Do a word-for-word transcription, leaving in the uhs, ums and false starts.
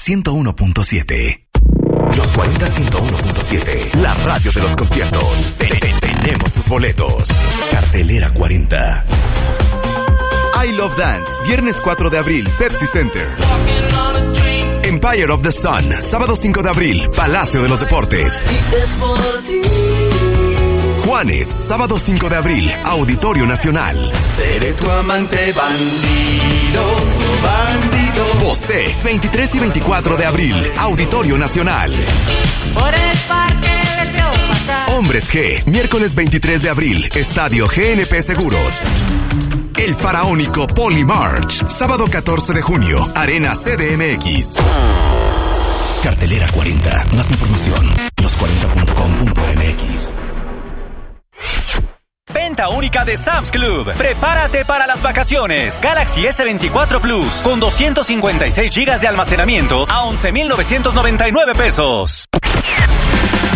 ciento uno punto siete. Los cuarenta ciento uno punto siete. La radio de los conciertos. Te- te- Tenemos tus boletos. Cartelera cuarenta. I Love Dance, viernes cuatro de abril, Pepsi Center. Empire of the Sun, sábado cinco de abril, Palacio de los Deportes. Juanes, sábado cinco de abril, Auditorio Nacional. Seré tu amante bandido, bandido. José, veintitrés y veinticuatro de abril, Auditorio Nacional. Por el parque les veo pasar. Hombres G, miércoles veintitrés de abril, Estadio G N P Seguros. El faraónico Polymarch, sábado catorce de junio, Arena C D M X. Cartelera cuarenta, más información, los cuarenta punto com punto m x. Venta única de Sam's Club. Prepárate para las vacaciones. Galaxy S veinticuatro Plus con doscientos cincuenta y seis gigas de almacenamiento a once mil novecientos noventa y nueve pesos.